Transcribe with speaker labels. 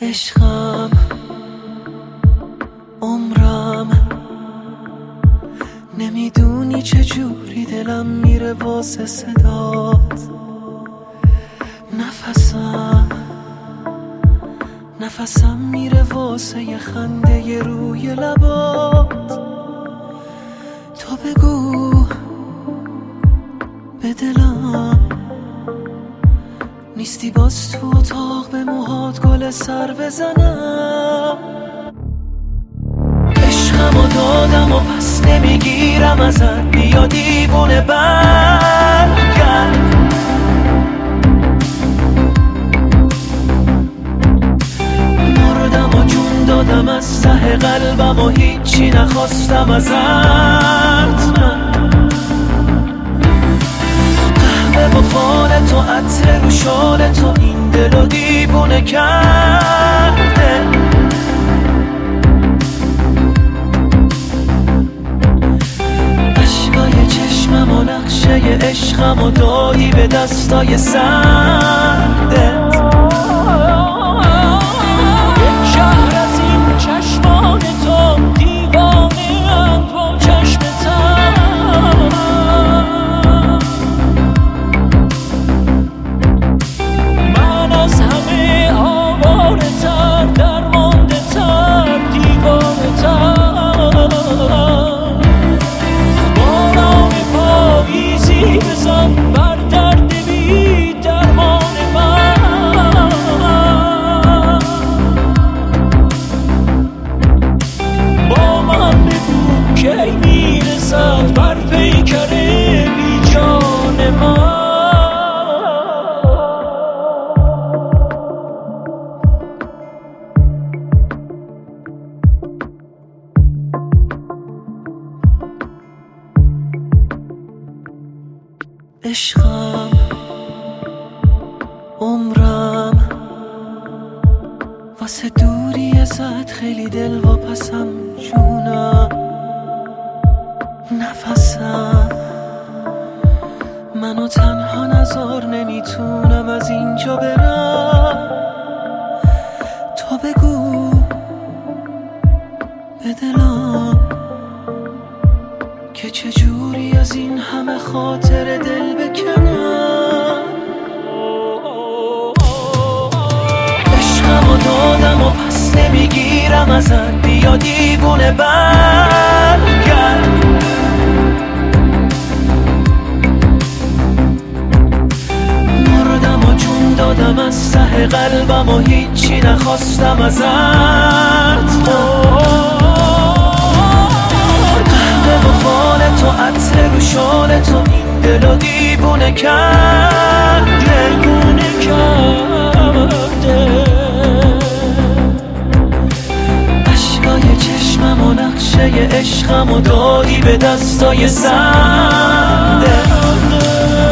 Speaker 1: عشقم عمرم، نمیدونی چجوری دلم میره واسه صدات. نفسم میره واسه یه خنده ی روی لبات. تو بگو به دلم نیستی باز تو اتاق به موهات گل سر بزنم. عشقمو دادم و پس نمیگیرم ازت، بیا دیوونه برگرد. مردم و جون دادم از ته قلبم و هیچی نخواستم ازت. من قهوه با فال تو، عطر رو شال تو، این دلو دیوونه کرده. اشکای چشمم و نقشه عشقم و دادی به دستای سردت. یک شهر از این چشمان تو، دیوانه ام با چشمتم. من از همه آواره تر، درمانده تر، دیوانه تر. باران پاییزی بزن بر درد بی درمان من. با من بگو کی میرسد بر پیکر بی جان من. عشقم عمرم، واسه دوری ازت خیلی دل واپسم جونم. نفسم منو تنها نذار، نمیتونم از اینجا برم. تو بگو به دلم که چجوری از این همه خاطر دل بکنم. عشقمو دادم و پس نمیگیرم ازت، بیا دیوونه برگرد. مردم و جون دادم از ته قلبم و هیچی نخواستم ازت. قهوه و فال تو، عطر رو شال تو، این دلو دیوونه کرده. اشکای چشمم و نقشه عشقم و دادی به دستای سرده.